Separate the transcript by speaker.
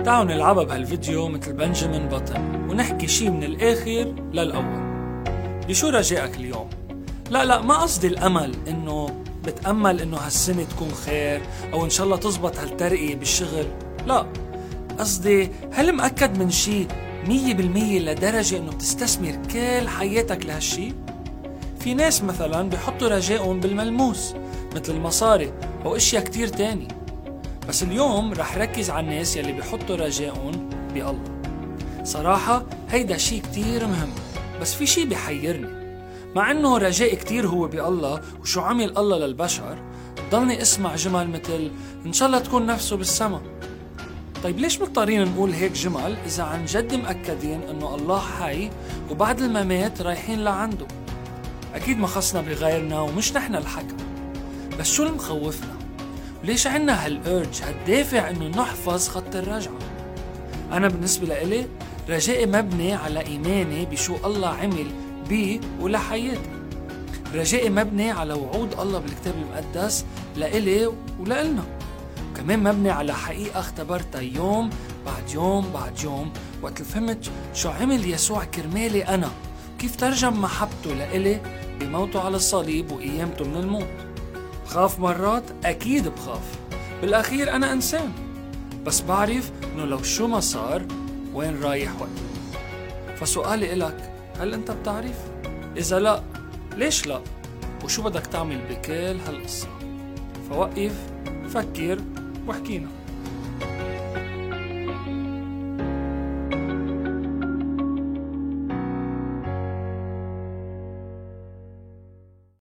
Speaker 1: تعالوا نلعبها بهالفيديو مثل بنجامين بطن ونحكي شي من الآخر للأول. بشو رجائك اليوم؟ لا ما قصدي الأمل إنه بتأمل إنه هالسنة تكون خير أو إن شاء الله تزبط هالترقية بالشغل. لا، قصدي هل مأكد من شي 100% لدرجة إنه بتستثمر كل حياتك لهالشي؟ في ناس مثلا بيحطوا رجائهم بالملموس مثل المصاري أو اشياء كتير تاني، بس اليوم رح ركز على الناس يلي بيحطوا رجائهم بالله. صراحة هيدا شي كتير مهم، بس في شي بيحيرني. مع انه رجاء كتير هو بالله وشو عمل الله للبشر، ضلني اسمع جمل مثل ان شاء الله تكون نفسه بالسما. طيب ليش مضطرين نقول هيك جمل اذا عن جد مأكدين انه الله حي وبعد الممات رايحين لعنده؟ اكيد ما خصنا بغيرنا ومش نحن الحكم، بس شو المخوفنا؟ وليش عنا هالأرج هالدافع انه نحفظ خط الرجعة؟ انا بالنسبة لإلي رجائي مبني على ايماني بشو الله عمل بي ولحياتي. رجائي مبني على وعود الله بالكتاب المقدس لإلي ولإلنا، وكمان مبني على حقيقة اختبرتها يوم بعد يوم بعد يوم وقت فهمت شو عمل يسوع كرمالي أنا، كيف ترجم محبته لإلي بموته على الصليب وقيامته من الموت. بخاف مرات، أكيد بخاف، بالأخير أنا إنسان، بس بعرف إنه لو شو ما صار وين رايح وقتي. فسؤالي إلك، هل أنت بتعرف؟ إذا لا، ليش لا؟ وشو بدك تعمل بكل هالقصة؟ فوقف، فكر، واحكينا.